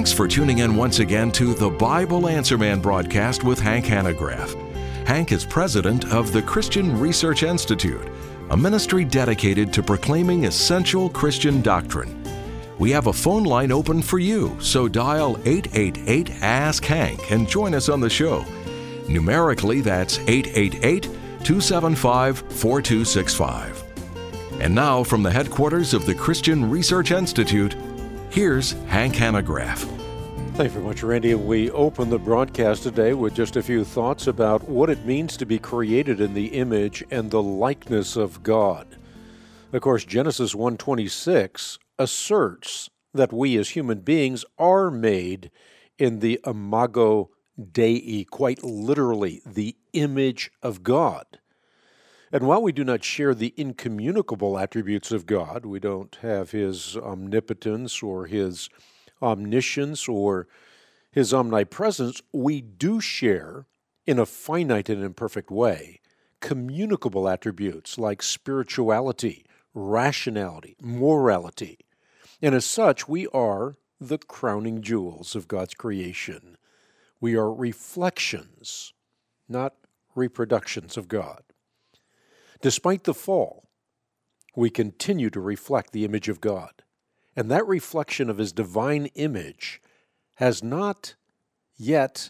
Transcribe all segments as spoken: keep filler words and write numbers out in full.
Thanks for tuning in once again to the Bible Answer Man broadcast with Hank Hanegraaff. Hank is president of the Christian Research Institute, a ministry dedicated to proclaiming essential Christian doctrine. We have a phone line open for you, so dial eight eight eight, ask Hank and join us on the show. Numerically, that's eight eight eight, two seven five, four two six five. And now, from the headquarters of the Christian Research Institute, here's Hank Hanegraaff. Thank you very much, Randy. We open the broadcast today with just a few thoughts about what it means to be created in the image and the likeness of God. Of course, Genesis one twenty-six asserts that we as human beings are made in the imago Dei, quite literally, the image of God. And while we do not share the incommunicable attributes of God, we don't have His omnipotence or His omniscience or His omnipresence, we do share, in a finite and imperfect way, communicable attributes like spirituality, rationality, morality. And as such, we are the crowning jewels of God's creation. We are reflections, not reproductions of God. Despite the fall, we continue to reflect the image of God. And that reflection of His divine image has not yet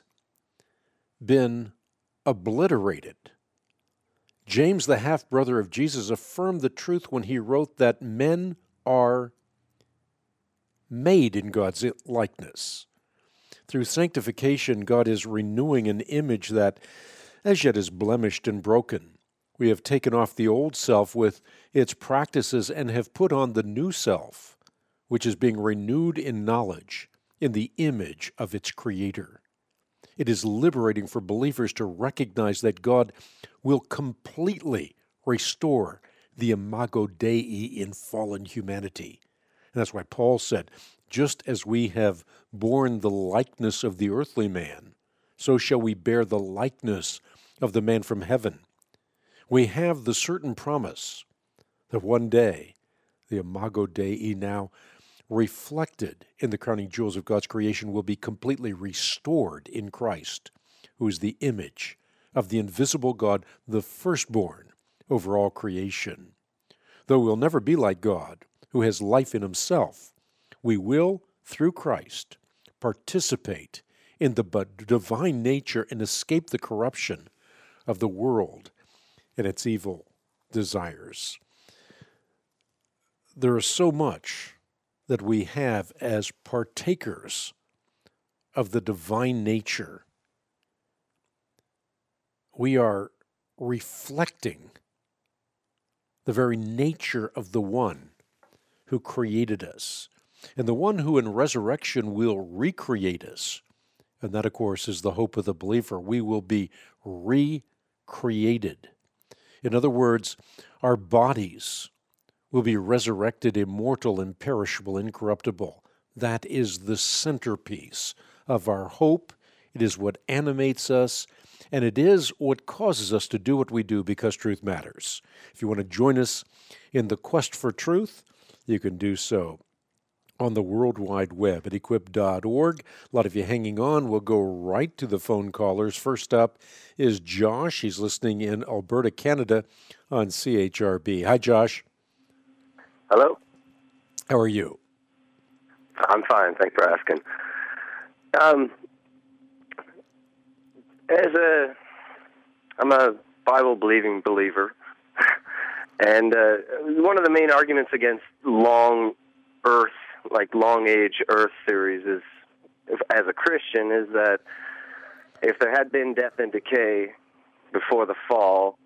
been obliterated. James, the half-brother of Jesus, affirmed the truth when he wrote that men are made in God's likeness. Through sanctification, God is renewing an image that as yet is blemished and broken. We have taken off the old self with its practices and have put on the new self, which is being renewed in knowledge, in the image of its Creator. It is liberating for believers to recognize that God will completely restore the imago Dei in fallen humanity. And that's why Paul said, just as we have borne the likeness of the earthly man, so shall we bear the likeness of the man from heaven. We have the certain promise that one day the imago Dei, now reflected in the crowning jewels of God's creation, will be completely restored in Christ, who is the image of the invisible God, the firstborn over all creation. Though we'll never be like God, who has life in Himself, we will, through Christ, participate in the divine nature and escape the corruption of the world and its evil desires. There is so much that we have as partakers of the divine nature. We are reflecting the very nature of the one who created us, and the one who in resurrection will recreate us. And that, of course, is the hope of the believer. We will be recreated. In other words, our bodies will be resurrected, immortal, imperishable, incorruptible. That is the centerpiece of our hope. It is what animates us, and it is what causes us to do what we do because truth matters. If you want to join us in the quest for truth, you can do so on the World Wide Web at equip dot org. A lot of you hanging on. We'll go right to the phone callers. First up is Josh. He's listening in Alberta, Canada on C H R B. Hi, Josh. Hello. How are you? I'm fine. Thanks for asking. Um, as a, I'm a Bible-believing believer, and uh, one of the main arguments against long Earth, like long-age Earth theories, is, if, as a Christian, is that if there had been death and decay before the fall,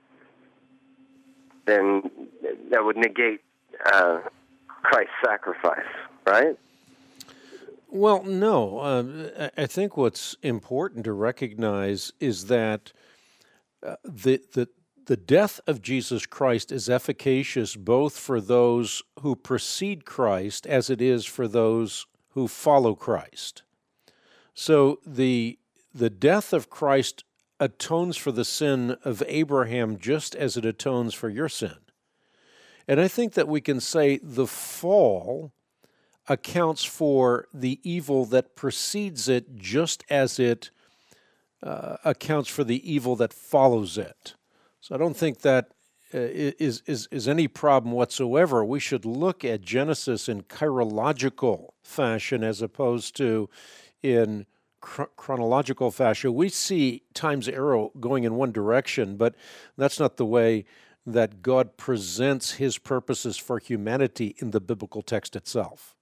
then that would negate uh, Christ's sacrifice, right? Well, no. Uh, I think what's important to recognize is that uh, the the the death of Jesus Christ is efficacious both for those who precede Christ as it is for those who follow Christ. So the the death of Christ atones for the sin of Abraham just as it atones for your sin. And I think that we can say the fall accounts for the evil that precedes it just as it uh, accounts for the evil that follows it. So I don't think that uh, is, is, is any problem whatsoever. We should look at Genesis in chirological fashion as opposed to in Chron- chronological fashion. We see time's arrow going in one direction, but that's not the way that God presents his purposes for humanity in the biblical text itself.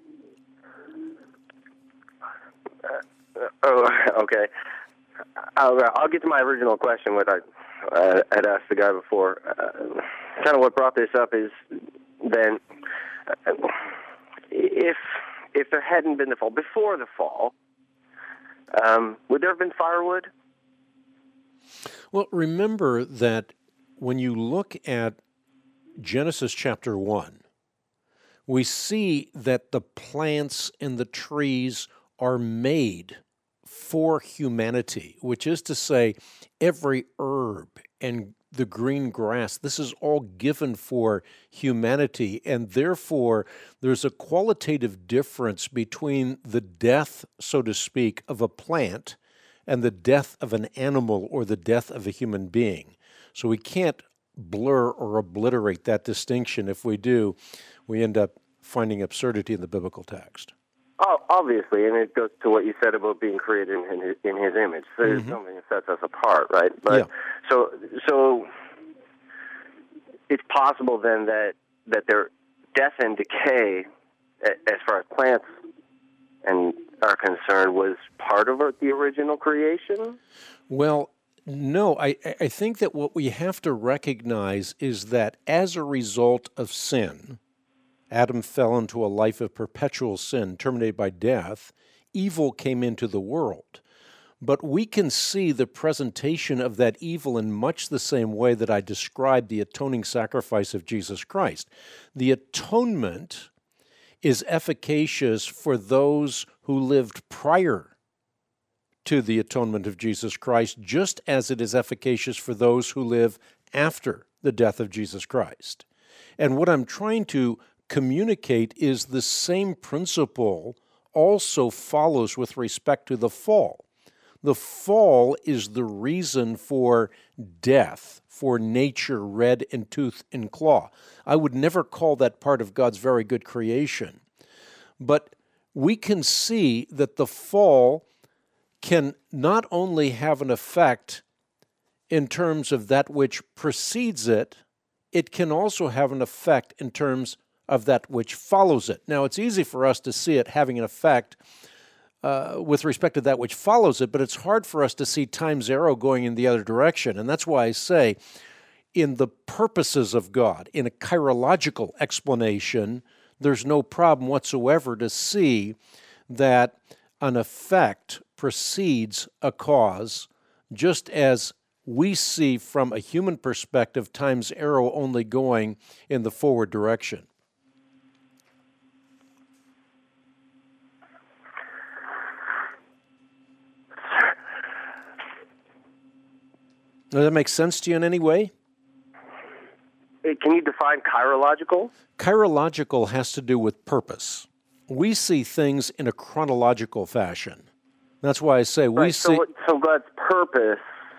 Uh, oh, okay. I'll, I'll get to my original question, what I uh, had asked the guy before. Uh, kind of what brought this up is then, uh, if if there hadn't been the fall, before the fall, Um, would there have been firewood? Well, remember that when you look at Genesis chapter one, we see that the plants and the trees are made for humanity, which is to say, every herb and the green grass, this is all given for humanity, and therefore there's a qualitative difference between the death, so to speak, of a plant and the death of an animal or the death of a human being. So we can't blur or obliterate that distinction. If we do, we end up finding absurdity in the biblical text. Oh, obviously, and it goes to what you said about being created in his, in his image. So there's Mm-hmm. something that sets us apart, right? But Yeah. so so it's possible then that that their death and decay, as far as plants and are concerned, was part of the original creation? Well, no, I, I think that what we have to recognize is that as a result of sin, Adam fell into a life of perpetual sin, terminated by death. Evil came into the world. But we can see the presentation of that evil in much the same way that I described the atoning sacrifice of Jesus Christ. The atonement is efficacious for those who lived prior to the atonement of Jesus Christ, just as it is efficacious for those who live after the death of Jesus Christ. And what I'm trying to communicate is the same principle also follows with respect to the fall. The fall is the reason for death, for nature, red in tooth and claw. I would never call that part of God's very good creation. But we can see that the fall can not only have an effect in terms of that which precedes it, it can also have an effect in terms of that which follows it. Now, it's easy for us to see it having an effect uh, with respect to that which follows it, but it's hard for us to see time's arrow going in the other direction. And that's why I say, in the purposes of God, in a chirological explanation, there's no problem whatsoever to see that an effect precedes a cause, just as we see from a human perspective time's arrow only going in the forward direction. Does that make sense to you in any way? Can you define chirological? Chirological has to do with purpose. We see things in a chronological fashion. That's why I say we right, see... So, so God's purpose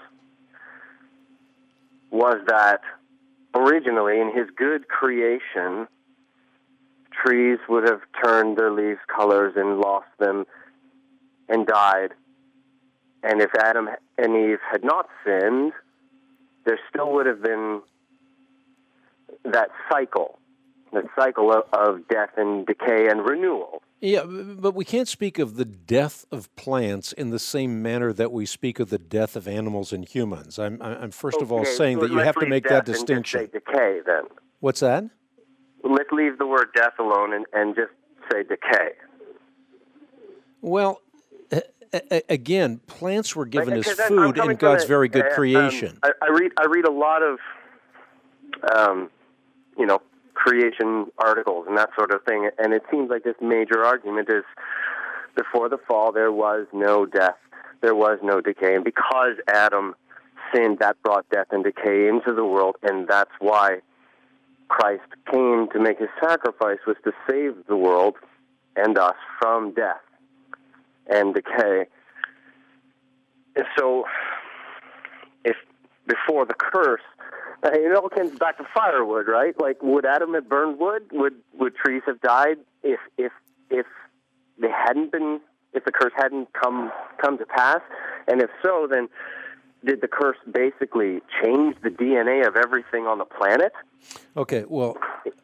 was that originally in his good creation, trees would have turned their leaves colors and lost them and died. And if Adam and Eve had not sinned, there still would have been that cycle, that cycle of, of death and decay and renewal. Yeah, but we can't speak of the death of plants in the same manner that we speak of the death of animals and humans. I'm, I'm first of all Okay, saying so that you have to make that distinction. And just say decay, then. What's that? Let's leave the word death alone and, and just say decay. Well, again, plants were given Like, as I'm food in God's a, very good uh, creation. Um, I, I read I read a lot of, um, you know, creation articles and that sort of thing, and it seems like this major argument is before the fall there was no death, there was no decay, and because Adam sinned, that brought death and decay into the world, and that's why Christ came to make his sacrifice, was to save the world and us from death and decay. And so, if before the curse, it all comes back to firewood, right? Like, would Adam have burned wood? Would would trees have died if if if they hadn't been, if the curse hadn't come come to pass? And if so, then did the curse basically change the D N A of everything on the planet? Okay, well,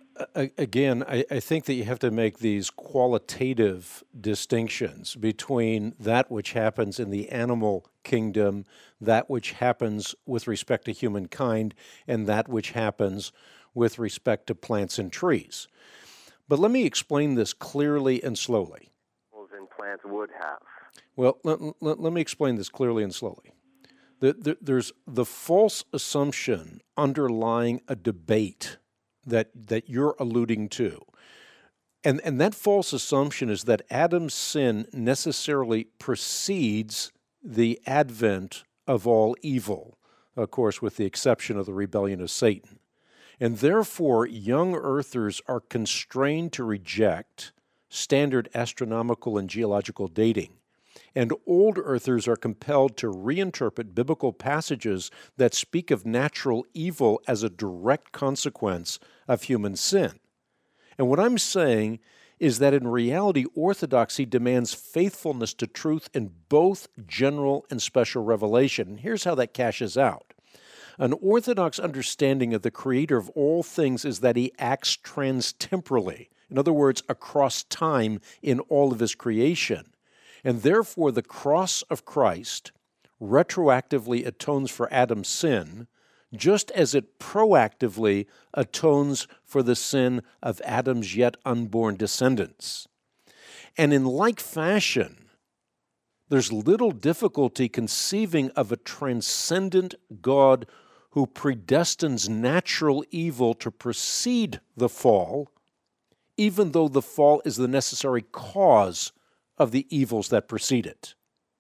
again, I, I think that you have to make these qualitative distinctions between that which happens in the animal kingdom, that which happens with respect to humankind, and that which happens with respect to plants and trees. But let me explain this clearly and slowly. And plants would have. Well, let, let, let me explain this clearly and slowly. The, the, there's the false assumption underlying a debate that that you're alluding to. And, and that false assumption is that Adam's sin necessarily precedes the advent of all evil, of course, with the exception of the rebellion of Satan. And therefore, young earthers are constrained to reject standard astronomical and geological dating. And old earthers are compelled to reinterpret biblical passages that speak of natural evil as a direct consequence of human sin. And what I'm saying is that in reality, orthodoxy demands faithfulness to truth in both general and special revelation. And here's how that cashes out. An orthodox understanding of the Creator of all things is that He acts transtemporally, in other words, across time in all of His creation. And therefore, the cross of Christ retroactively atones for Adam's sin, just as it proactively atones for the sin of Adam's yet unborn descendants. And in like fashion, there's little difficulty conceiving of a transcendent God who predestines natural evil to precede the fall, even though the fall is the necessary cause of the evils that precede it.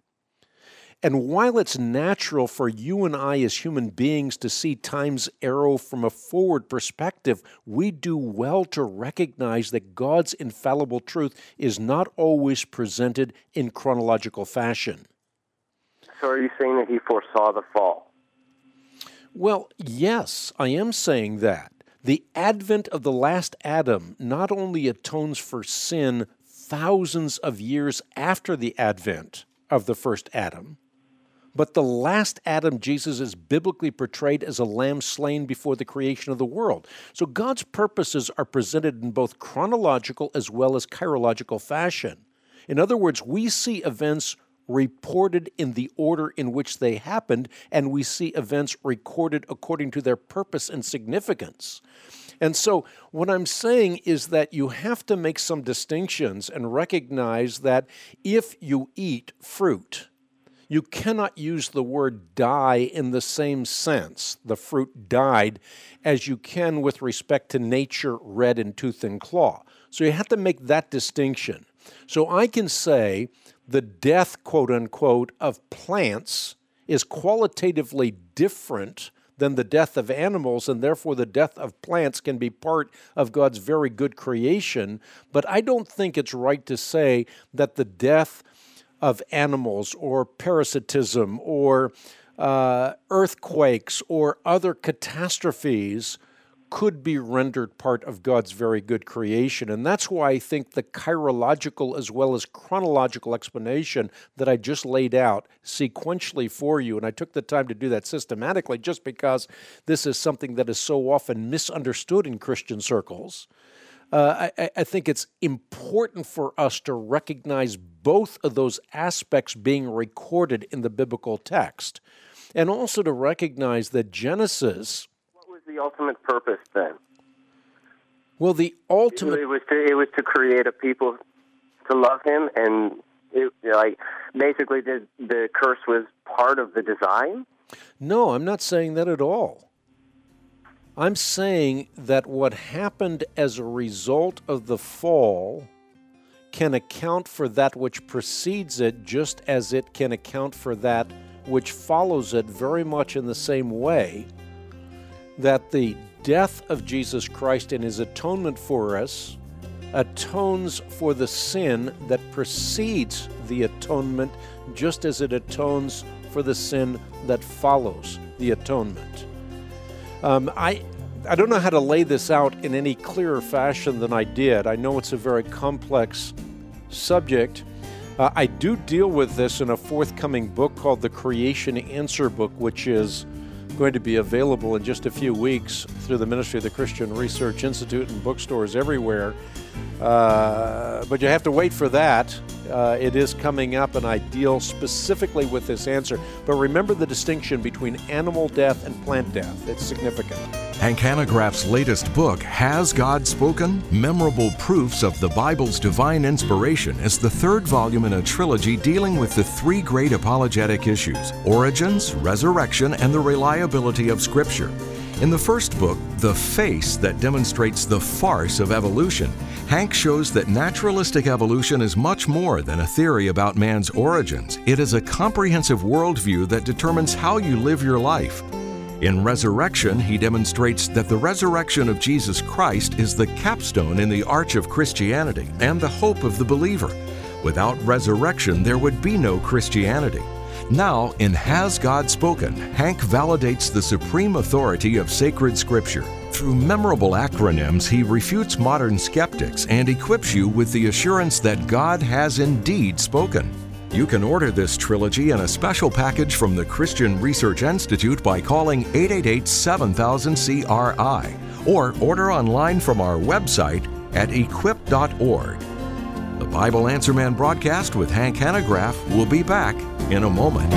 And while it's natural for you and I as human beings to see time's arrow from a forward perspective, we do well to recognize that God's infallible truth is not always presented in chronological fashion. So are you saying that He foresaw the fall? Well, yes, I am saying that. The advent of the last Adam not only atones for sin thousands of years after the advent of the first Adam, but the last Adam, Jesus, is biblically portrayed as a lamb slain before the creation of the world. So God's purposes are presented in both chronological as well as chirological fashion. In other words, we see events reported in the order in which they happened, and we see events recorded according to their purpose and significance. And so what I'm saying is that you have to make some distinctions and recognize that if you eat fruit, you cannot use the word die in the same sense, the fruit died, as you can with respect to nature, red in tooth and claw. So you have to make that distinction. So I can say the death, quote unquote, of plants is qualitatively different than the death of animals, and therefore the death of plants can be part of God's very good creation. But I don't think it's right to say that the death of animals or parasitism or uh, earthquakes or other catastrophes could be rendered part of God's very good creation. And that's why I think the chirological as well as chronological explanation that I just laid out sequentially for you, and I took the time to do that systematically just because this is something that is so often misunderstood in Christian circles. Uh, I, I think it's important for us to recognize both of those aspects being recorded in the biblical text, and also to recognize that Genesis... The ultimate purpose then? Well, the ultimate... It was to, it was to create a people to love Him, and it, like basically the, the curse was part of the design? No, I'm not saying that at all. I'm saying that what happened as a result of the fall can account for that which precedes it, just as it can account for that which follows it, very much in the same way that the death of Jesus Christ and His atonement for us atones for the sin that precedes the atonement, just as it atones for the sin that follows the atonement. Um, I I don't know how to lay this out in any clearer fashion than I did. I know it's a very complex subject. Uh, I do deal with this in a forthcoming book called The Creation Answer Book, which is going to be available in just a few weeks through the Ministry of the Christian Research Institute and bookstores everywhere. Uh, but you have to wait for that. Uh, it is coming up, and I deal specifically with this answer. But remember the distinction between animal death and plant death. It's significant. Hank Hanegraaff's latest book, Has God Spoken? Memorable Proofs of the Bible's Divine Inspiration, is the third volume in a trilogy dealing with the three great apologetic issues: origins, resurrection, and the reliability of Scripture. In the first book, The Face That Demonstrates the Farce of Evolution, Hank shows that naturalistic evolution is much more than a theory about man's origins. It is a comprehensive worldview that determines how you live your life. In Resurrection, he demonstrates that the resurrection of Jesus Christ is the capstone in the arch of Christianity and the hope of the believer. Without resurrection, there would be no Christianity. Now, in Has God Spoken?, Hank validates the supreme authority of sacred Scripture. Through memorable acronyms, he refutes modern skeptics and equips you with the assurance that God has indeed spoken. You can order this trilogy in a special package from the Christian Research Institute by calling eight eight eight, seven thousand, C R I or order online from our website at equip dot org. The Bible Answer Man broadcast with Hank Hanegraaff will be back in a moment.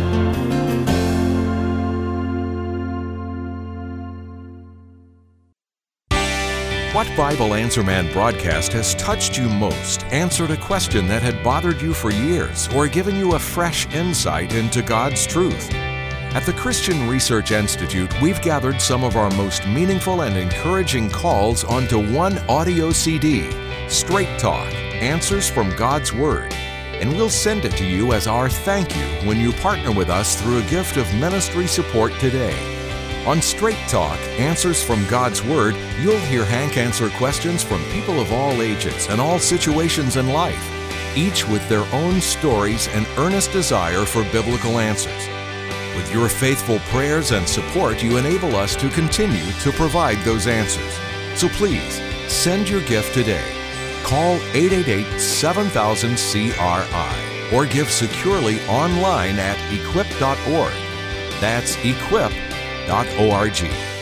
What Bible Answer Man broadcast has touched you most, answered a question that had bothered you for years, or given you a fresh insight into God's truth? At the Christian Research Institute, we've gathered some of our most meaningful and encouraging calls onto one audio C D, Straight Talk, Answers from God's Word. And we'll send it to you as our thank you when you partner with us through a gift of ministry support today. On Straight Talk, Answers from God's Word, you'll hear Hank answer questions from people of all ages and all situations in life, each with their own stories and earnest desire for biblical answers. With your faithful prayers and support, you enable us to continue to provide those answers. So please, send your gift today. Call eight eight eight, seven thousand, C R I or give securely online at equip dot org. That's equip dot org.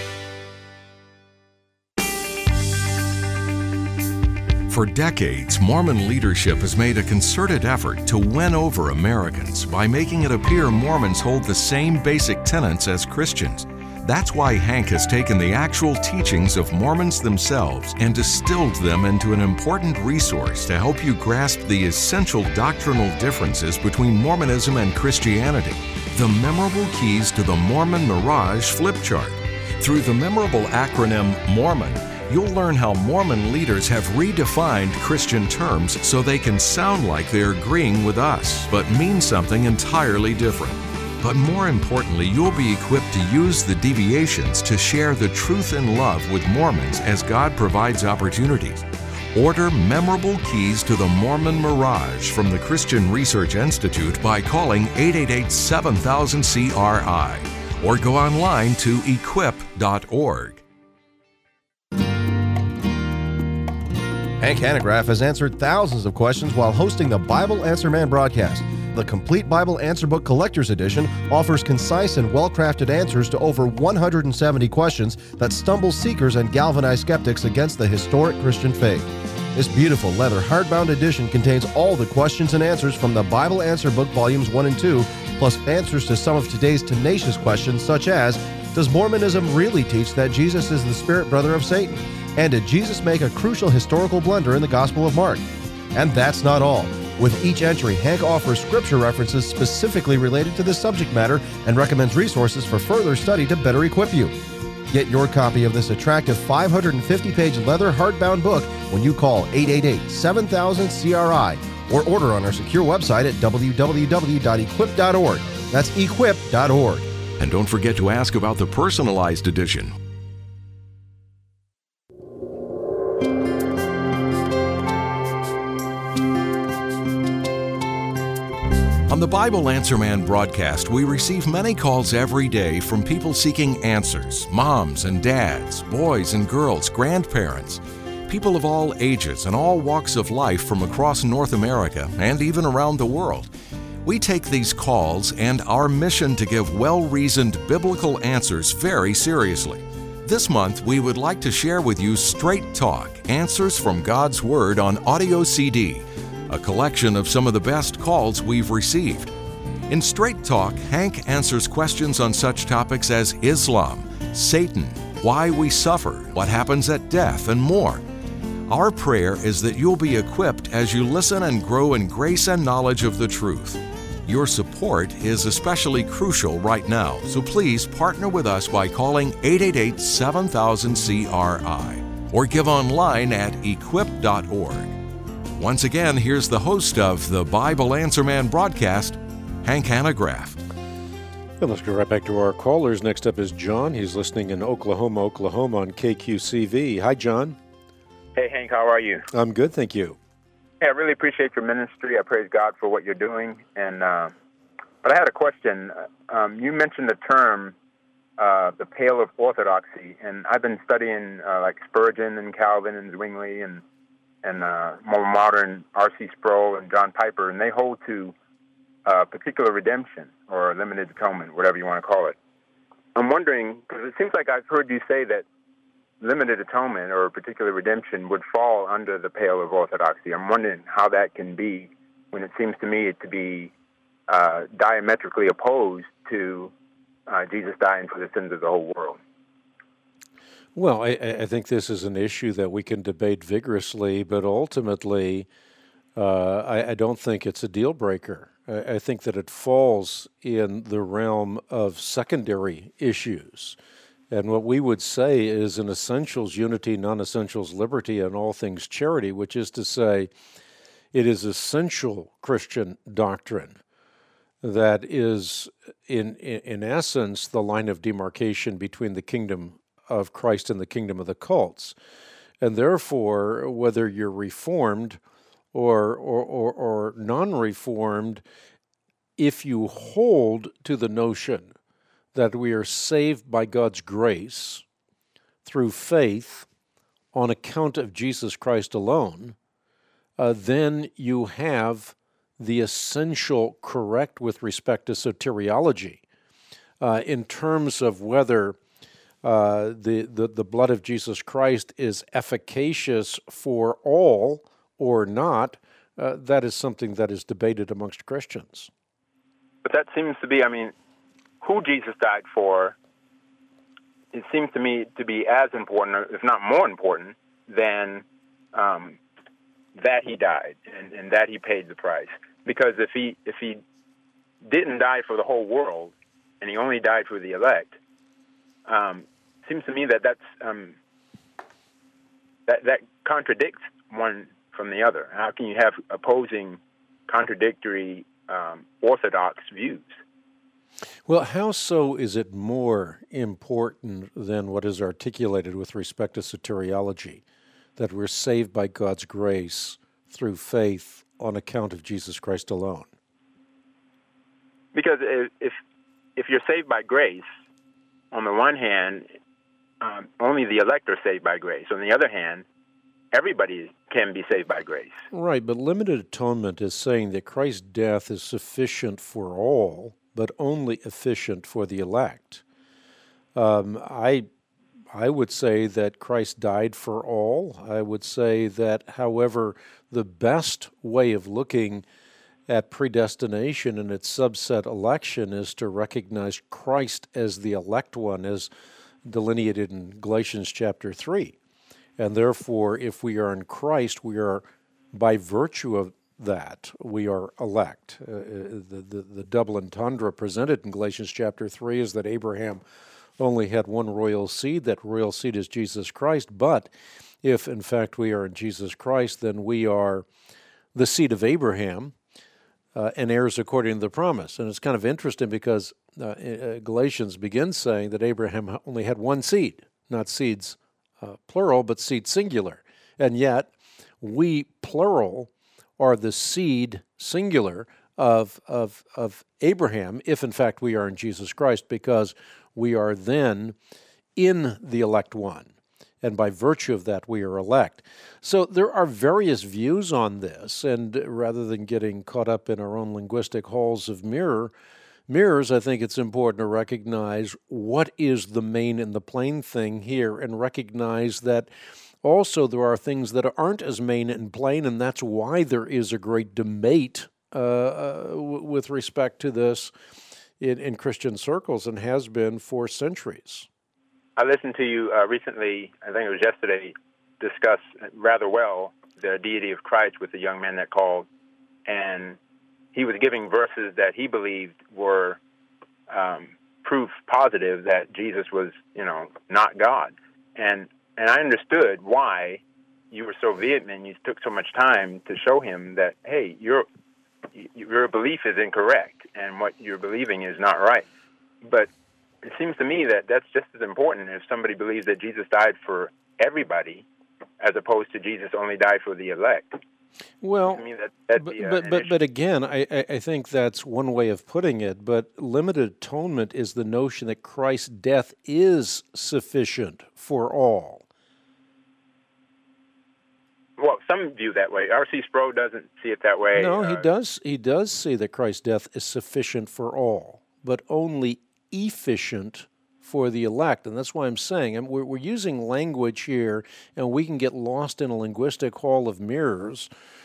For decades, Mormon leadership has made a concerted effort to win over Americans by making it appear Mormons hold the same basic tenets as Christians. That's why Hank has taken the actual teachings of Mormons themselves and distilled them into an important resource to help you grasp the essential doctrinal differences between Mormonism and Christianity. The memorable keys to the Mormon Mirage flip chart. Through the memorable acronym MORMON, you'll learn how Mormon leaders have redefined Christian terms so they can sound like they're agreeing with us, but mean something entirely different. But more importantly, you'll be equipped to use the deviations to share the truth and love with Mormons as God provides opportunities. Order memorable keys to the Mormon Mirage from the Christian Research Institute by calling eight eight eight, seven thousand, C R I or go online to equip dot org. Hank Hanegraaff has answered thousands of questions while hosting the Bible Answer Man broadcast. The Complete Bible Answer Book Collector's Edition offers concise and well-crafted answers to over one hundred seventy questions that stumble seekers and galvanize skeptics against the historic Christian faith. This beautiful leather hardbound edition contains all the questions and answers from the Bible Answer Book Volumes one and two, plus answers to some of today's tenacious questions such as, does Mormonism really teach that Jesus is the spirit brother of Satan? And did Jesus make a crucial historical blunder in the Gospel of Mark? And that's not all. With each entry, Hank offers scripture references specifically related to this subject matter and recommends resources for further study to better equip you. Get your copy of this attractive five hundred fifty page leather hardbound book when you call eight eight eight, seven thousand, C R I or order on our secure website at w w w dot equip dot org. That's equip dot org. And don't forget to ask about the personalized edition. On the Bible Answer Man broadcast, we receive many calls every day from people seeking answers, moms and dads, boys and girls, grandparents, people of all ages and all walks of life from across North America and even around the world. We take these calls and our mission to give well-reasoned biblical answers very seriously. This month, we would like to share with you Straight Talk, Answers from God's Word on Audio C D, a collection of some of the best calls we've received. In Straight Talk, Hank answers questions on such topics as Islam, Satan, why we suffer, what happens at death, and more. Our prayer is that you'll be equipped as you listen and grow in grace and knowledge of the truth. Your support is especially crucial right now, so please partner with us by calling eight eight eight, seven thousand, C R I or give online at equip dot org. Once again, here's the host of the Bible Answer Man broadcast, Hank Hanegraaff. And let's go right back to our callers. Next up is John. He's listening in Oklahoma, Oklahoma on K Q C V. Hi, John. Hey, Hank, how are you? I'm good, thank you. Hey, I really appreciate your ministry. I praise God for what you're doing. And uh, but I had a question. Um, you mentioned the term, uh, the Pale of Orthodoxy, and I've been studying uh, like Spurgeon and Calvin and Zwingli and and uh, more modern R C Sproul and John Piper, and they hold to uh, particular redemption or limited atonement, whatever you want to call it. I'm wondering, because it seems like I've heard you say that limited atonement or particular redemption would fall under the Pale of Orthodoxy. I'm wondering how that can be when it seems to me to be uh, diametrically opposed to uh, Jesus dying for the sins of the whole world. Well, I, I think this is an issue that we can debate vigorously, but ultimately, uh, I, I don't think it's a deal breaker. I, I think that it falls in the realm of secondary issues. And what we would say is an essentials unity, non-essentials liberty, and all things charity, which is to say it is essential Christian doctrine that is, in, in, in essence, the line of demarcation between the kingdom of Christ and the kingdom of the cults. And therefore, whether you're Reformed or, or, or, or non-Reformed, if you hold to the notion that we are saved by God's grace through faith on account of Jesus Christ alone, uh, then you have the essential correct with respect to soteriology uh, in terms of whether uh, the, the, the blood of Jesus Christ is efficacious for all or not. Uh, that is something that is debated amongst Christians. But that seems to be, I mean, who Jesus died for, it seems to me to be as important, if not more important, than um, that he died and, and that he paid the price. Because if he if he didn't die for the whole world and he only died for the elect, um, it seems to me that that's um, that that contradicts one from the other. How can you have opposing, contradictory, um, orthodox views? Well, how so is it more important than what is articulated with respect to soteriology, that we're saved by God's grace through faith on account of Jesus Christ alone? Because if if you're saved by grace, on the one hand, um, only the elect are saved by grace. On the other hand, everybody can be saved by grace. Right, but limited atonement is saying that Christ's death is sufficient for all, but only efficient for the elect. Um, I I would say that Christ died for all. I would say that, however, the best way of looking at predestination and its subset election is to recognize Christ as the elect one, as delineated in Galatians chapter three. And therefore, if we are in Christ, we are, by virtue of that, we are elect. Uh, the, the, the double entendre presented in Galatians chapter three is that Abraham only had one royal seed. That royal seed is Jesus Christ. But if, in fact, we are in Jesus Christ, then we are the seed of Abraham uh, and heirs according to the promise. And it's kind of interesting because uh, Galatians begins saying that Abraham only had one seed, not seeds uh, plural, but seed singular. And yet, we, plural, are the seed, singular, of, of, of Abraham, if in fact we are in Jesus Christ, because we are then in the elect one. And by virtue of that, we are elect. So there are various views on this, and rather than getting caught up in our own linguistic halls of mirror, mirrors, I think it's important to recognize what is the main and the plain thing here, and recognize that also there are things that aren't as main and plain, and that's why there is a great debate uh, uh, w- with respect to this in, in Christian circles, and has been for centuries. I listened to you uh, recently, I think it was yesterday, discuss rather well the deity of Christ with a young man that called, and he was giving verses that he believed were um, proof positive that Jesus was, you know, not God. And and I understood why you were so vehement. You took so much time to show him that, hey, your your belief is incorrect, and what you're believing is not right. But it seems to me that that's just as important if somebody believes that Jesus died for everybody, as opposed to Jesus only died for the elect. Well, I mean, that, that'd but be a, but an but, issue. but again, I, I I think that's one way of putting it. But limited atonement is the notion that Christ's death is sufficient for all. Well, some view that way. R C Sproul doesn't see it that way. No, uh, he does. He does see that Christ's death is sufficient for all, but only efficient for the elect. And that's why I'm saying, and we're, we're using language here, and we can get lost in a linguistic hall of mirrors.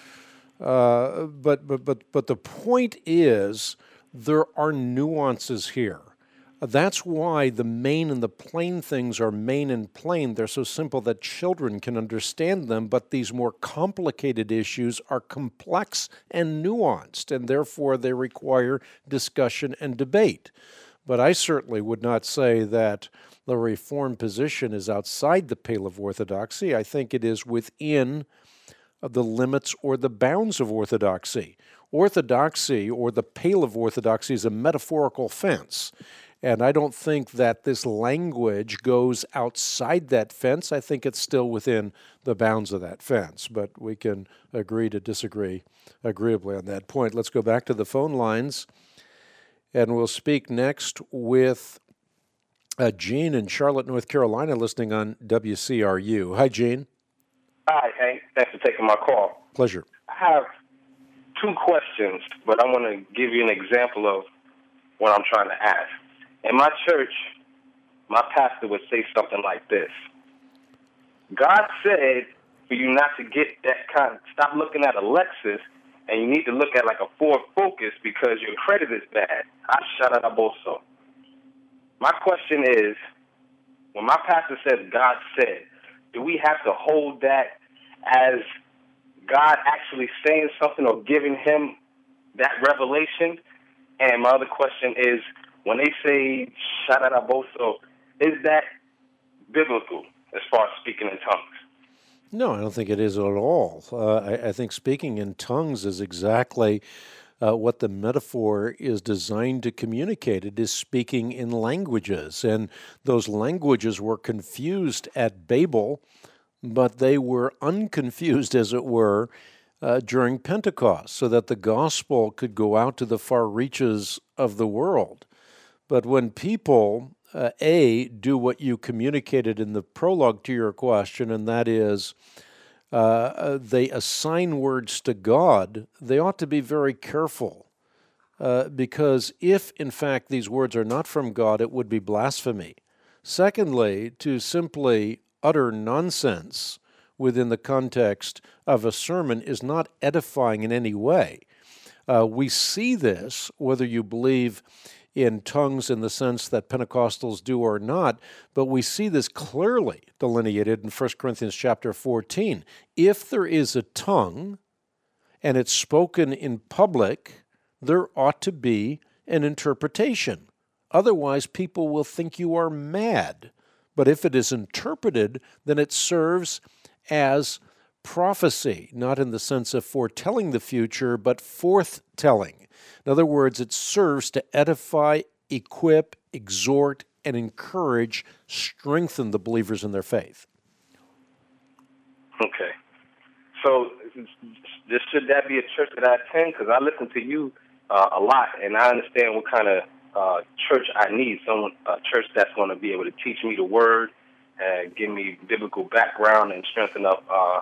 Uh, but but but but the point is, there are nuances here. That's why the main and the plain things are main and plain. They're so simple that children can understand them, but these more complicated issues are complex and nuanced, and therefore they require discussion and debate. But I certainly would not say that the Reformed position is outside the pale of orthodoxy. I think it is within the limits or the bounds of orthodoxy. Orthodoxy, or the pale of orthodoxy, is a metaphorical fence. And I don't think that this language goes outside that fence. I think it's still within the bounds of that fence. But we can agree to disagree agreeably on that point. Let's go back to the phone lines, and we'll speak next with uh, Gene in Charlotte, North Carolina, listening on W C R U. Hi, Gene. Hi, Hank. Thanks for taking my call. Pleasure. I have two questions, but I want to give you an example of what I'm trying to ask. In my church, my pastor would say something like this: God said for you not to get that kind, stop looking at a Lexus, and you need to look at like a Ford Focus because your credit is bad. I shut it up also. My question is, when my pastor says God said, do we have to hold that as God actually saying something or giving him that revelation? And my other question is, when they say "shararaboso," is that biblical as far as speaking in tongues? No, I don't think it is at all. Uh, I, I think speaking in tongues is exactly uh, what the metaphor is designed to communicate. It is speaking in languages, and those languages were confused at Babel, but they were unconfused, as it were, uh, during Pentecost, so that the gospel could go out to the far reaches of the world. But when people, uh, A, do what you communicated in the prologue to your question, and that is uh, they assign words to God, they ought to be very careful. Uh, because if, in fact, these words are not from God, it would be blasphemy. Secondly, to simply utter nonsense within the context of a sermon is not edifying in any way. Uh, we see this, whether you believe in tongues in the sense that Pentecostals do or not, but we see this clearly delineated in First Corinthians chapter fourteen. If there is a tongue and it's spoken in public, there ought to be an interpretation. Otherwise, people will think you are mad. But if it is interpreted, then it serves as prophecy, not in the sense of foretelling the future, but forthtelling. In other words, it serves to edify, equip, exhort, and encourage, strengthen the believers in their faith. Okay. So should that be a church that I attend? Because I listen to you uh, a lot, and I understand what kind of uh, church I need. Someone, a church that's going to be able to teach me the word, and give me biblical background, and strengthen up uh,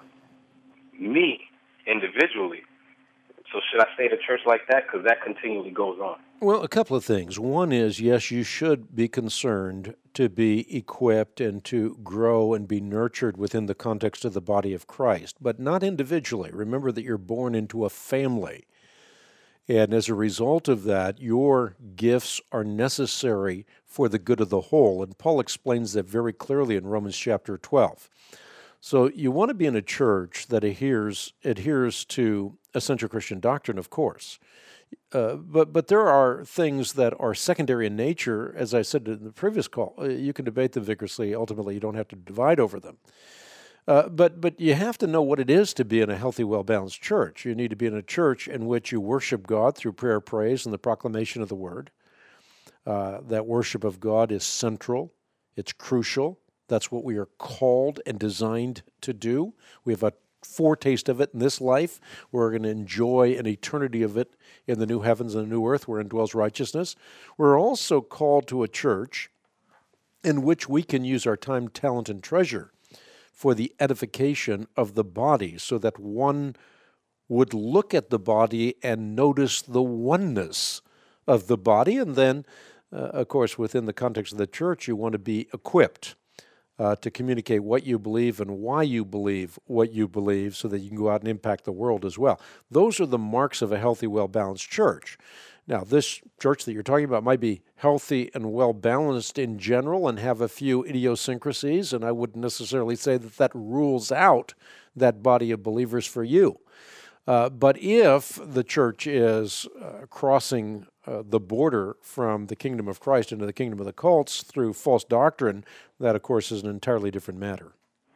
me individually. So should I stay at a church like that? Because that continually goes on. Well, a couple of things. One is, yes, you should be concerned to be equipped and to grow and be nurtured within the context of the body of Christ, but not individually. Remember that you're born into a family. And as a result of that, your gifts are necessary for the good of the whole. And Paul explains that very clearly in Romans chapter twelve. So you want to be in a church that adheres adheres to essential Christian doctrine, of course. Uh, but but there are things that are secondary in nature, as I said in the previous call. Uh, you can debate them vigorously. Ultimately, you don't have to divide over them. Uh, but but you have to know what it is to be in a healthy, well-balanced church. You need to be in a church in which you worship God through prayer, praise, and the proclamation of the Word. Uh, that worship of God is central. It's crucial. That's what we are called and designed to do. We have a foretaste of it in this life. We're going to enjoy an eternity of it in the new heavens and the new earth where indwells righteousness. We're also called to a church in which we can use our time, talent, and treasure for the edification of the body, so that one would look at the body and notice the oneness of the body. And then, uh, of course, within the context of the church, you want to be equipped uh, to communicate what you believe and why you believe what you believe, so that you can go out and impact the world as well. Those are the marks of a healthy, well-balanced church. Now, this church that you're talking about might be healthy and well-balanced in general and have a few idiosyncrasies, and I wouldn't necessarily say that that rules out that body of believers for you. Uh, but if the church is uh, crossing uh, the border from the kingdom of Christ into the kingdom of the cults through false doctrine, that, of course, is an entirely different matter.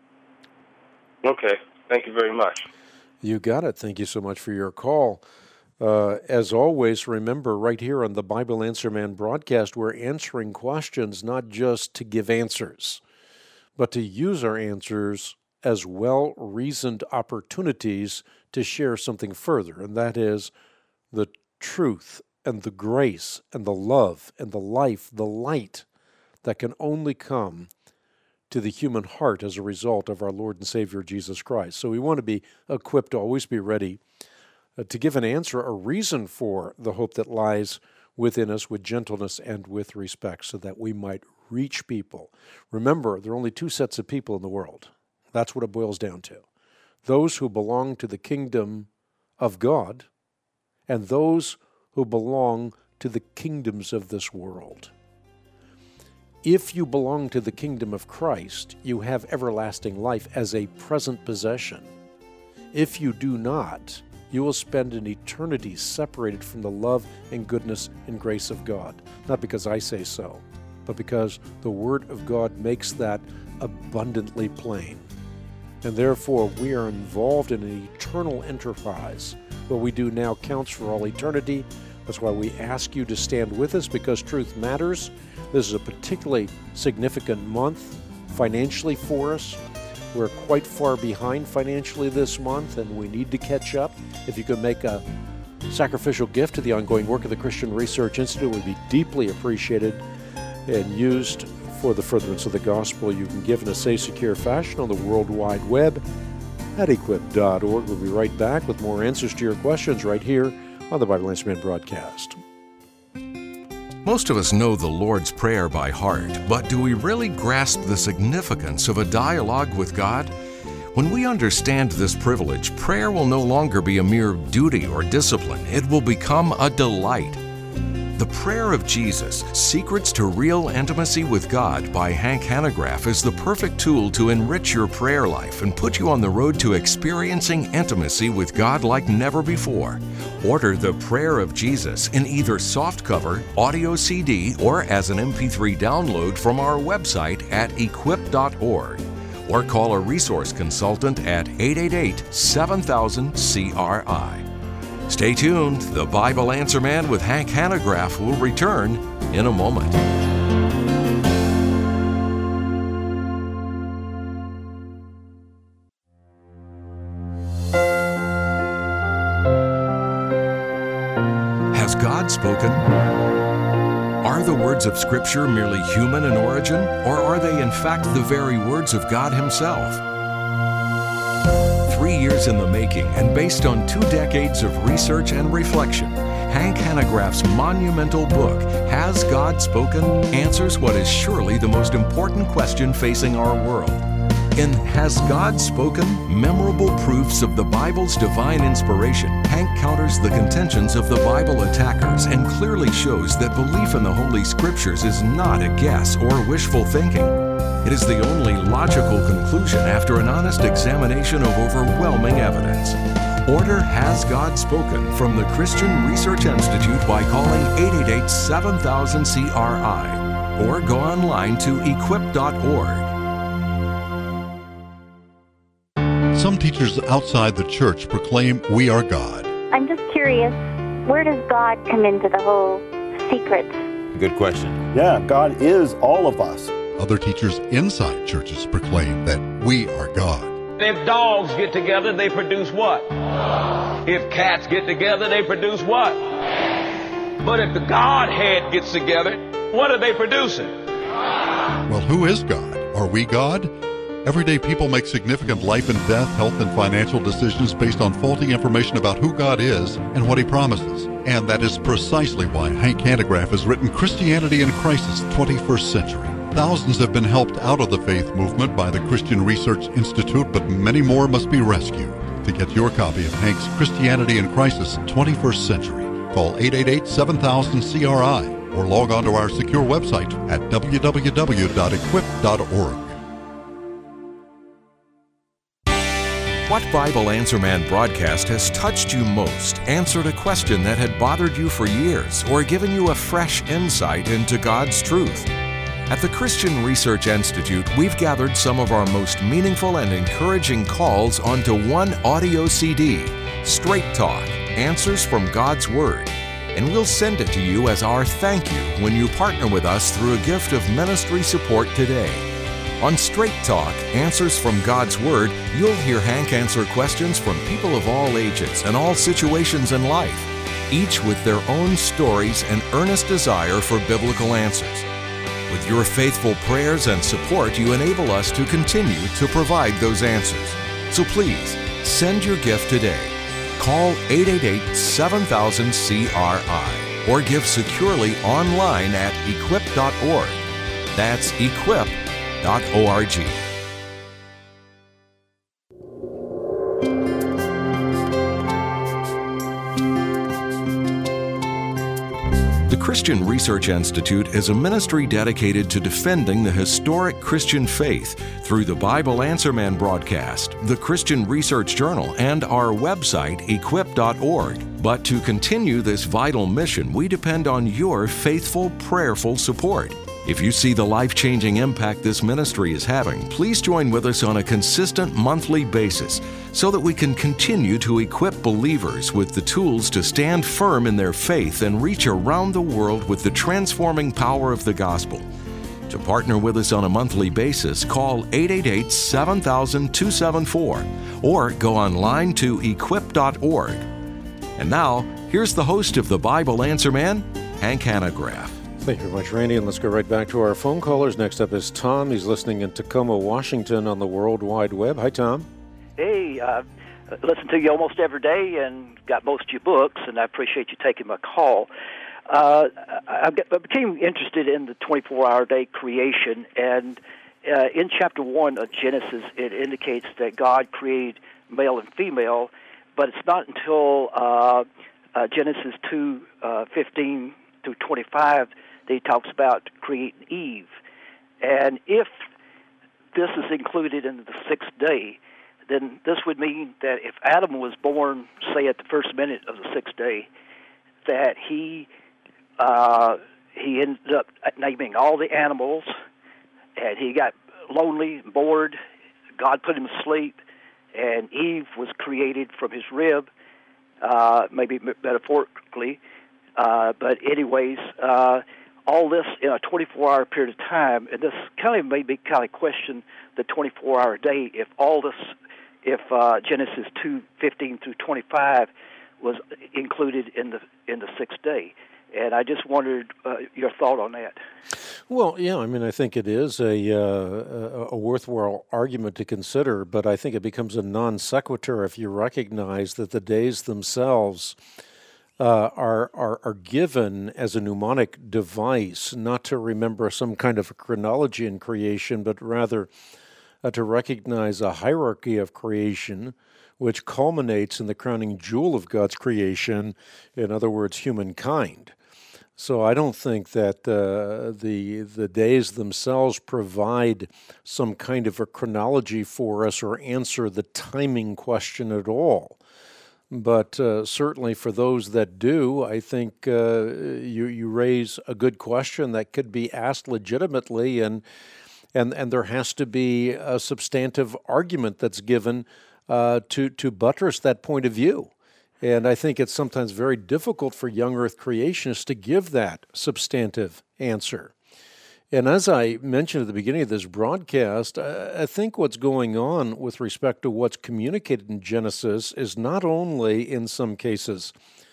Okay. Thank you very much. You got it. Thank you so much for your call. Uh, as always, remember, right here on the Bible Answer Man broadcast, we're answering questions not just to give answers, but to use our answers as well-reasoned opportunities to share something further, and that is the truth and the grace and the love and the life, the light that can only come to the human heart as a result of our Lord and Savior Jesus Christ. So we want to be equipped to always be ready uh, to give an answer, a reason for the hope that lies within us with gentleness and with respect, so that we might reach people. Remember, there are only two sets of people in the world. That's what it boils down to. Those who belong to the kingdom of God and those who belong to the kingdoms of this world. If you belong to the kingdom of Christ, you have everlasting life as a present possession. If you do not, you will spend an eternity separated from the love and goodness and grace of God. Not because I say so, but because the Word of God makes that abundantly plain. And therefore, we are involved in an eternal enterprise. What we do now counts for all eternity. That's why we ask you to stand with us, because truth matters. This is a particularly significant month financially for us. We're quite far behind financially this month, and we need to catch up. If you could make a sacrificial gift to the ongoing work of the Christian Research Institute, it would be deeply appreciated and used for the furtherance of the gospel. You can give in a safe, secure fashion on the World Wide Web at equip dot org. We'll be right back with more answers to your questions right here on the Bible Answer Man broadcast. Most of us know the Lord's Prayer by heart, but do we really grasp the significance of a dialogue with God? When we understand this privilege, prayer will no longer be a mere duty or discipline. It will become a delight. The Prayer of Jesus, Secrets to Real Intimacy with God by Hank Hanegraaff is the perfect tool to enrich your prayer life and put you on the road to experiencing intimacy with God like never before. Order the Prayer of Jesus in either softcover, audio C D, or as an M P three download from our website at equip dot org. Or call a resource consultant at eight eight eight, seven thousand, C R I. Stay tuned. The Bible Answer Man with Hank Hanegraaff will return in a moment. Has God spoken? Are the words of Scripture merely human in origin, or are they in fact the very words of God Himself? Three years in the making and based on two decades of research and reflection, Hank Hanegraaff's monumental book, Has God Spoken?, answers what is surely the most important question facing our world. In Has God Spoken? Memorable Proofs of the Bible's Divine Inspiration, Hank counters the contentions of the Bible attackers and clearly shows that belief in the Holy Scriptures is not a guess or wishful thinking. It is the only logical conclusion after an honest examination of overwhelming evidence. Order Has God Spoken from the Christian Research Institute by calling eight eight eight, seven thousand, C R I or go online to equip dot org. Some teachers outside the church proclaim we are God. I'm just curious, where does God come into the whole secret? Good question. Yeah, God is all of us. Other teachers inside churches proclaim that we are God. If dogs get together, they produce what? If cats get together, they produce what? But if the Godhead gets together, what are they producing? Well, who is God? Are we God? Everyday people make significant life and death, health and financial decisions based on faulty information about who God is and what He promises. And that is precisely why Hank Hanegraaff has written Christianity in Crisis, twenty-first Century. Thousands have been helped out of the faith movement by the Christian Research Institute, but many more must be rescued. To get your copy of Hank's Christianity in Crisis, twenty-first Century, call eight eight eight, seven thousand, C R I or log on to our secure website at w w w dot equip dot org. What Bible Answer Man broadcast has touched you most, answered a question that had bothered you for years, or given you a fresh insight into God's truth? At the Christian Research Institute, we've gathered some of our most meaningful and encouraging calls onto one audio C D, Straight Talk, Answers from God's Word. And we'll send it to you as our thank you when you partner with us through a gift of ministry support today. On Straight Talk, Answers from God's Word, you'll hear Hank answer questions from people of all ages and all situations in life, each with their own stories and earnest desire for biblical answers. With your faithful prayers and support, you enable us to continue to provide those answers. So please, send your gift today. Call eight eight eight, seven thousand, C R I or give securely online at equip dot org. That's equip dot org. The Christian Research Institute is a ministry dedicated to defending the historic Christian faith through the Bible Answer Man broadcast, the Christian Research Journal, and our website, equip dot org. But to continue this vital mission, we depend on your faithful, prayerful support. If you see the life-changing impact this ministry is having, please join with us on a consistent monthly basis so that we can continue to equip believers with the tools to stand firm in their faith and reach around the world with the transforming power of the gospel. To partner with us on a monthly basis, call eight eight eight, seven thousand, two seven four or go online to equip dot org. And now, here's the host of the Bible Answer Man, Hank Hanegraaff. Thank you very much, Randy, and let's go right back to our phone callers. Next up is Tom. He's listening in Tacoma, Washington on the World Wide Web. Hi, Tom. Hey, I uh, listen to you almost every day and got most of your books, and I appreciate you taking my call. Uh, I, I became interested in the twenty-four hour day creation, and uh, in chapter one of Genesis, it indicates that God created male and female, but it's not until uh, uh, Genesis two, uh, fifteen through twenty-five that he talks about creating Eve. And if this is included in the sixth day, then this would mean that if Adam was born, say, at the first minute of the sixth day, that he uh, he ended up naming all the animals, and he got lonely, bored. God put him to sleep, and Eve was created from his rib, uh, maybe metaphorically. Uh, but anyways, uh, all this in a twenty-four hour period of time, and this kind of made me kind of question the twenty-four hour day. If all this, if uh, Genesis two fifteen through twenty-five was included in the in the sixth day. And I just wondered uh, your thought on that. Well, yeah, I mean, I think it is a, uh, a worthwhile argument to consider, but I think it becomes a non sequitur if you recognize that the days themselves uh, are, are are given as a mnemonic device, not to remember some kind of a chronology in creation, but rather uh, to recognize a hierarchy of creation, which culminates in the crowning jewel of God's creation, in other words, humankind. So I don't think that uh, the the days themselves provide some kind of a chronology for us or answer the timing question at all. But uh, certainly for those that do, I think uh, you you raise a good question that could be asked legitimately, and and and there has to be a substantive argument that's given uh, to to buttress that point of view. And I think it's sometimes very difficult for young earth creationists to give that substantive answer. And as I mentioned at the beginning of this broadcast, I think what's going on with respect to what's communicated in Genesis is not only, in some cases,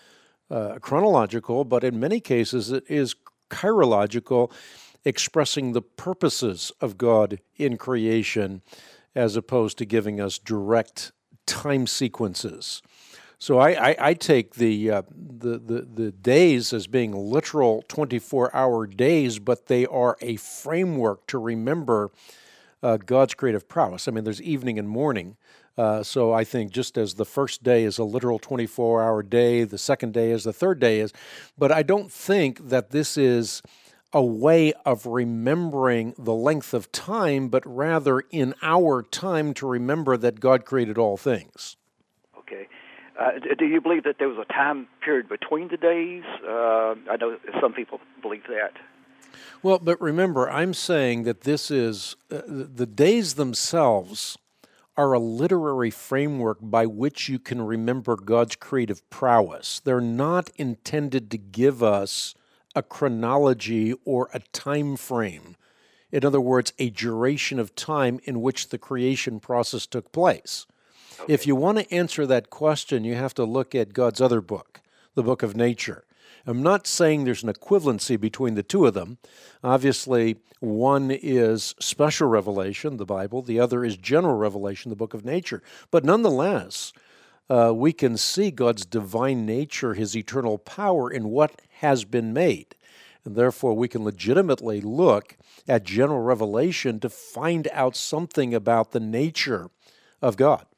uh, chronological, but in many cases it is chirological, expressing the purposes of God in creation, as opposed to giving us direct time sequences. So I, I, I take the, uh, the the the days as being literal twenty-four hour days, but they are a framework to remember uh, God's creative prowess. I mean, there's evening and morning. Uh, so I think just as the first day is a literal twenty-four hour day, the second day is, the third day is. But I don't think that this is a way of remembering the length of time, but rather in our time to remember that God created all things. Okay. Uh, do you believe that there was a time period between the days? Uh, I know some people believe that. Well, but remember, I'm saying that this is, uh, the days themselves are a literary framework by which you can remember God's creative prowess. They're not intended to give us a chronology or a time frame. In other words, a duration of time in which the creation process took place. Okay. If you want to answer that question, you have to look at God's other book, the book of nature. I'm not saying there's an equivalency between the two of them. Obviously, one is special revelation, the Bible. The other is general revelation, the book of nature. But nonetheless, uh, we can see God's divine nature, his eternal power in what has been made. And therefore, we can legitimately look at general revelation to find out something about the nature of God.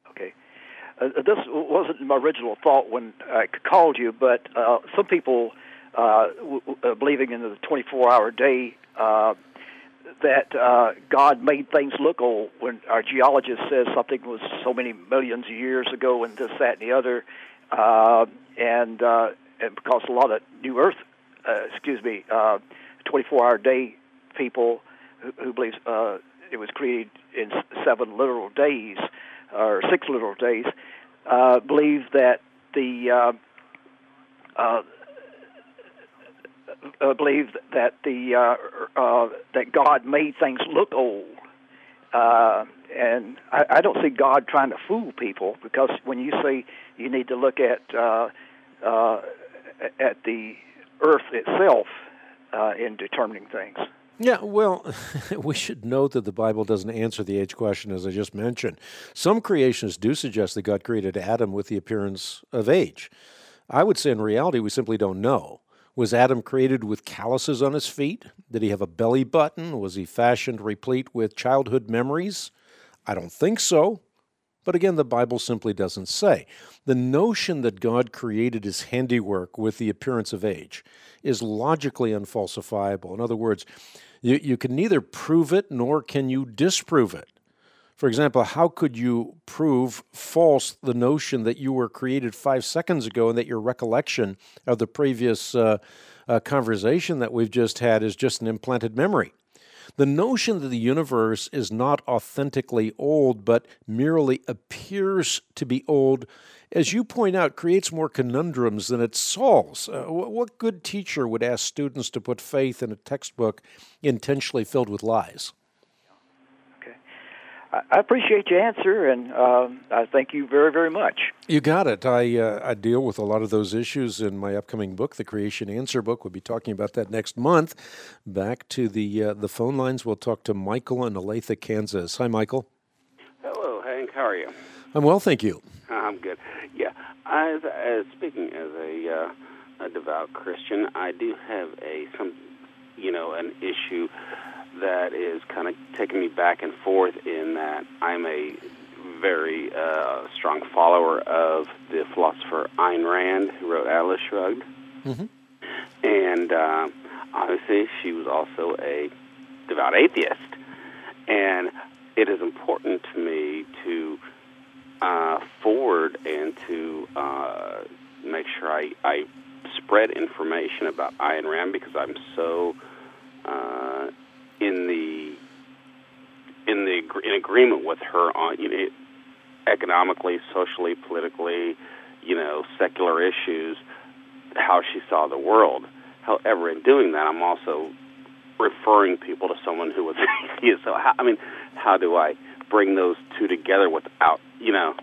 Uh, this wasn't my original thought when I called you, but uh, some people uh, w- w- believing in the twenty-four hour day, uh, that uh, God made things look old when our geologist says something was so many millions of years ago and this, that, and the other, uh, and, uh, and because a lot of New Earth, uh, excuse me, uh, twenty-four hour day people who, who believe uh, it was created in seven literal days, or six literal days, uh, believe that the uh, uh, uh, believe that the uh, uh, that God made things look old, uh, and I, I don't see God trying to fool people, because when you say you need to look at uh, uh, at the earth itself uh, in determining things. Yeah, well, we should note that the Bible doesn't answer the age question, as I just mentioned. Some creationists do suggest that God created Adam with the appearance of age. I would say in reality, we simply don't know. Was Adam created with calluses on his feet? Did he have a belly button? Was he fashioned replete with childhood memories? I don't think so. But again, the Bible simply doesn't say. The notion that God created his handiwork with the appearance of age is logically unfalsifiable. In other words, you, you can neither prove it nor can you disprove it. For example, how could you prove false the notion that you were created five seconds ago and that your recollection of the previous uh, uh, conversation that we've just had is just an implanted memory? The notion that the universe is not authentically old, but merely appears to be old, as you point out, creates more conundrums than it solves. Uh, what good teacher would ask students to put faith in a textbook intentionally filled with lies? Okay. I appreciate your answer, and uh, I thank you very, very much. You got it. I uh, I deal with a lot of those issues in my upcoming book, The Creation Answer Book. We'll be talking about that next month. Back to the uh, the phone lines. We'll talk to Michael in Olathe, Kansas. Hi, Michael. Hello, Hank. How are you? I'm well, thank you. I'm good. Yeah, as, as speaking as a, uh, a devout Christian, I do have a some, you know, an issue that is kind of taking me back and forth in that I'm a very uh, strong follower of the philosopher Ayn Rand, who wrote Atlas Shrugged. Mm-hmm. And uh, obviously she was also a devout atheist. And it is important to me to uh, forward and to uh, make sure I, I spread information about Ayn Rand, because I'm so... Uh, in the in the in agreement with her on, you know, economically, socially, politically, you know, secular issues, how she saw the world. However, in doing that, I'm also referring people to someone who was atheist. So, how, I mean, how do I bring those two together without, you know?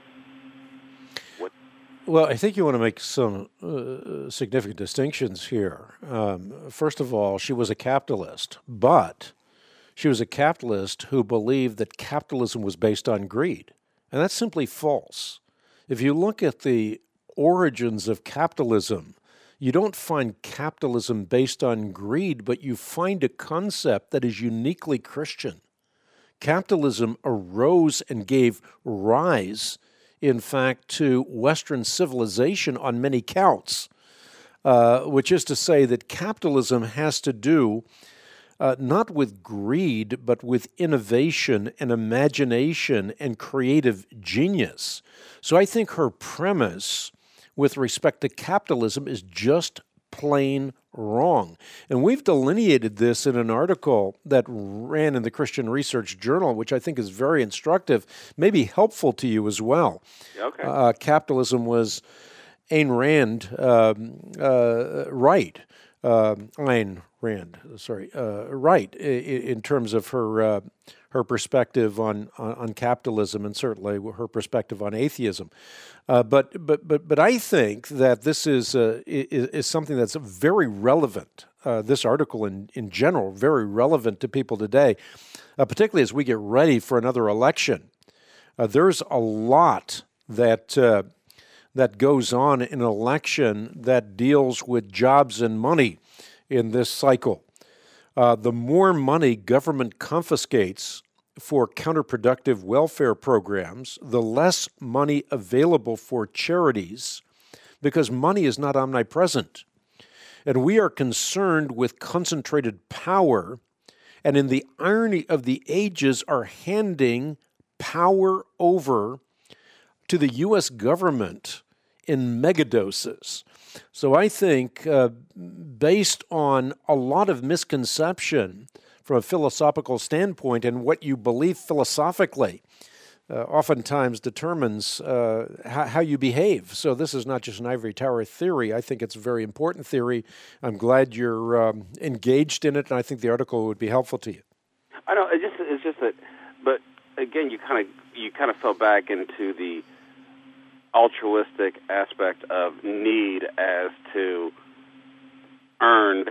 What? Well, I think you want to make some uh, significant distinctions here. Um, first of all, she was a capitalist, but she was a capitalist who believed that capitalism was based on greed. And that's simply false. If you look at the origins of capitalism, you don't find capitalism based on greed, but you find a concept that is uniquely Christian. Capitalism arose and gave rise, in fact, to Western civilization on many counts, uh, which is to say that capitalism has to do uh, not with greed, but with innovation and imagination and creative genius. So I think her premise with respect to capitalism is just plain wrong. And we've delineated this in an article that ran in the Christian Research Journal, which I think is very instructive, maybe helpful to you as well. Okay. Uh, capitalism was Ayn Rand um, uh, right, uh, Ayn Rand, sorry, uh, right, in, in terms of her uh, her perspective on, on, on capitalism, and certainly her perspective on atheism. Uh, but but but but I think that this is uh, is, is something that's very relevant. Uh, this article in in general, very relevant to people today, uh, particularly as we get ready for another election. Uh, there's a lot that uh, that goes on in an election that deals with jobs and money in this cycle. Uh, the more money government confiscates for counterproductive welfare programs, the less money available for charities, because money is not omnipresent. And we are concerned with concentrated power, and in the irony of the ages are handing power over to the U S government in megadoses. So I think, uh, based on a lot of misconception from a philosophical standpoint, and what you believe philosophically uh, oftentimes determines uh, how, how you behave. So this is not just an ivory tower theory. I think it's a very important theory. I'm glad you're um, engaged in it, and I think the article would be helpful to you. I know, it's just, it's just that, but again, you kind of you kind of fell back into the altruistic aspect of need as to earned.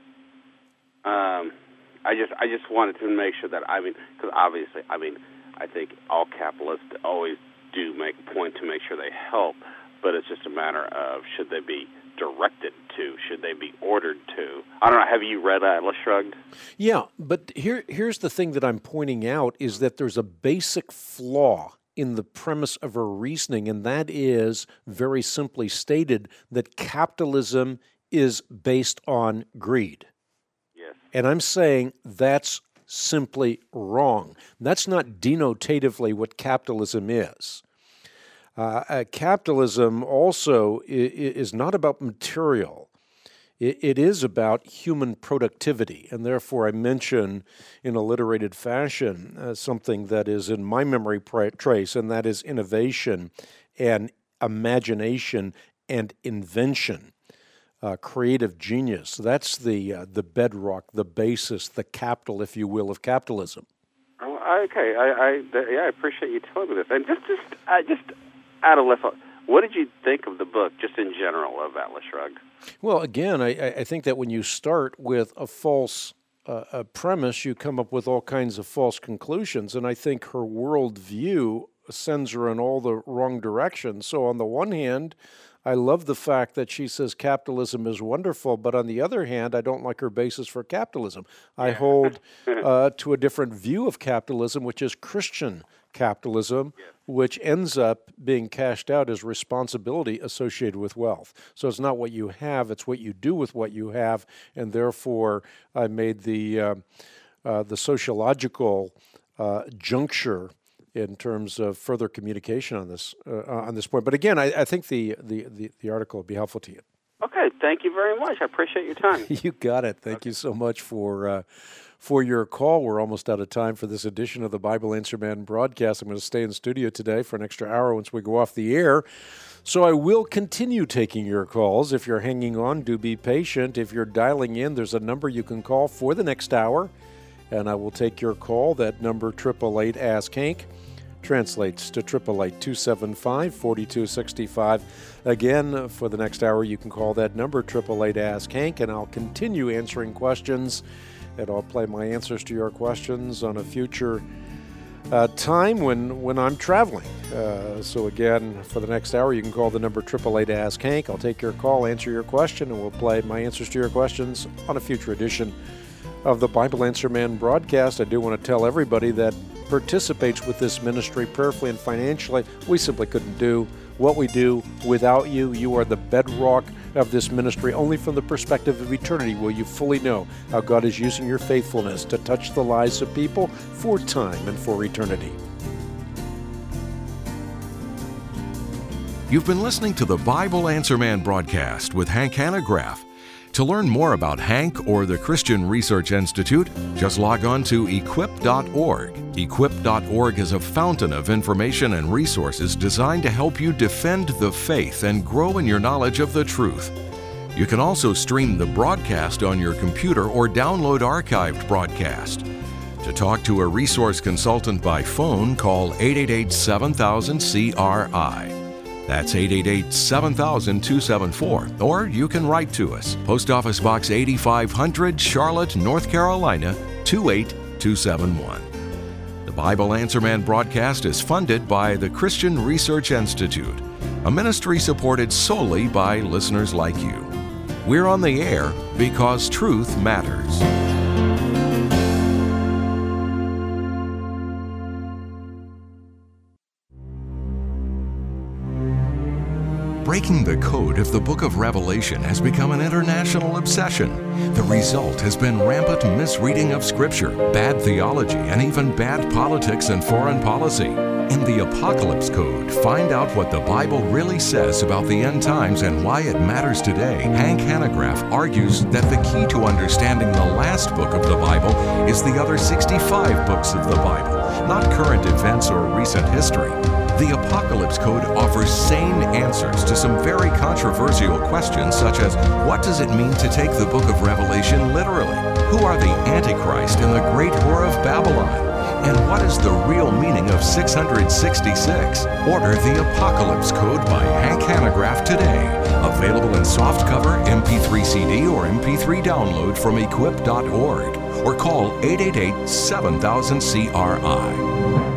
Um, I just I just wanted to make sure that, I mean, because obviously, I mean, I think all capitalists always do make a point to make sure they help, but it's just a matter of, should they be directed to? Should they be ordered to? I don't know. Have you read Atlas Shrugged? Yeah, but here here's the thing that I'm pointing out is that there's a basic flaw in the premise of her reasoning, and that is, very simply stated, that capitalism is based on greed. Yes. And I'm saying that's simply wrong. That's not denotatively what capitalism is. Uh, uh, capitalism also is, is not about material. It, it is about human productivity, and therefore I mention in alliterated fashion uh, something that is in my memory pra- trace, and that is innovation and imagination and invention. Uh, creative genius. That's the uh, the bedrock, the basis, the capital, if you will, of capitalism. Well, I, okay, I, I yeah, I appreciate you telling me this. And just, just, uh, just out of left, what did you think of the book, just in general, of Atlas Shrugged? Well, again, I, I think that when you start with a false uh, a premise, you come up with all kinds of false conclusions, and I think her worldview sends her in all the wrong directions. So on the one hand, I love the fact that she says capitalism is wonderful, but on the other hand, I don't like her basis for capitalism. I hold uh, to a different view of capitalism, which is Christian capitalism, which ends up being cashed out as responsibility associated with wealth. So it's not what you have, it's what you do with what you have, and therefore I made the, uh, uh, the sociological uh, juncture in terms of further communication on this uh, on this point. But again, I, I think the, the, the, the article will be helpful to you. Okay, thank you very much. I appreciate your time. You got it. Thank okay. you so much for uh, for your call. We're almost out of time for this edition of the Bible Answer Man broadcast. I'm going to stay in studio today for an extra hour once we go off the air. So I will continue taking your calls. If you're hanging on, do be patient. If you're dialing in, there's a number you can call for the next hour, and I will take your call. That number, eight eight eight, ask Hank. Translates to eight eight eight, two seven five, four two six five. Again, for the next hour, you can call that number, eight eight eight, ask Hank, and I'll continue answering questions, and I'll play my answers to your questions on a future uh, time when, when I'm traveling. Uh, so again, for the next hour, you can call the number, eight eight eight, ask Hank. I'll take your call, answer your question, and we'll play my answers to your questions on a future edition of the Bible Answer Man broadcast. I do want to tell everybody that participates with this ministry prayerfully and financially. We simply couldn't do what we do without you. You are the bedrock of this ministry. Only from the perspective of eternity will you fully know how God is using your faithfulness to touch the lives of people for time and for eternity. You've been listening to the Bible Answer Man broadcast with Hank Hanegraaff. To learn more about Hank or the Christian Research Institute, just log on to equip dot org. equip dot org is a fountain of information and resources designed to help you defend the faith and grow in your knowledge of the truth. You can also stream the broadcast on your computer or download archived broadcast. To talk to a resource consultant by phone, call eight eight eight, seven thousand, C R I. That's eight eight eight, seven thousand, two seven four. Or you can write to us. Post Office Box eighty-five hundred, Charlotte, North Carolina, two eight two seven one. The Bible Answer Man broadcast is funded by the Christian Research Institute, a ministry supported solely by listeners like you. We're on the air because truth matters. Breaking the code of the book of Revelation has become an international obsession. The result has been rampant misreading of Scripture, bad theology, and even bad politics and foreign policy. In the Apocalypse Code, find out what the Bible really says about the end times and why it matters today. Hank Hanegraaff argues that the key to understanding the last book of the Bible is the other sixty-five books of the Bible, not current events or recent history. The Apocalypse Code offers sane answers to some very controversial questions, such as what does it mean to take the book of Revelation literally? Who are the Antichrist and the great whore of Babylon? And what is the real meaning of six hundred sixty-six? Order the Apocalypse Code by Hank Hanegraaff today. Available in softcover, M P three C D, or M P three download from equip dot org. Or call eight eight eight, seven thousand, C R I.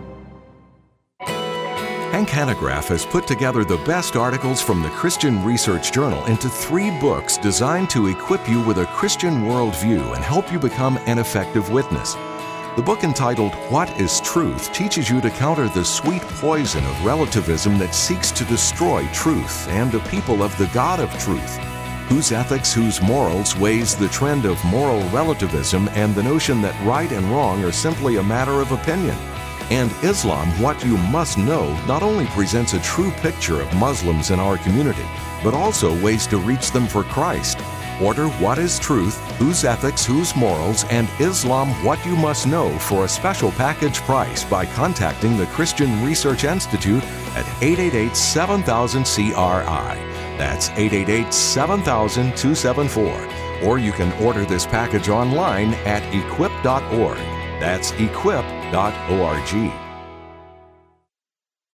Hank Hanegraaff has put together the best articles from the Christian Research Journal into three books designed to equip you with a Christian worldview and help you become an effective witness. The book entitled What is Truth teaches you to counter the sweet poison of relativism that seeks to destroy truth and the people of the God of truth, whose ethics, whose morals weighs the trend of moral relativism and the notion that right and wrong are simply a matter of opinion. And Islam, What You Must Know, not only presents a true picture of Muslims in our community, but also ways to reach them for Christ. Order What is Truth, Whose Ethics, Whose Morals, and Islam, What You Must Know for a special package price by contacting the Christian Research Institute at eight eight eight, seven thousand, C R I. That's eight eight eight, seven thousand, two seven four. Or you can order this package online at equip dot org. That's equip dot org.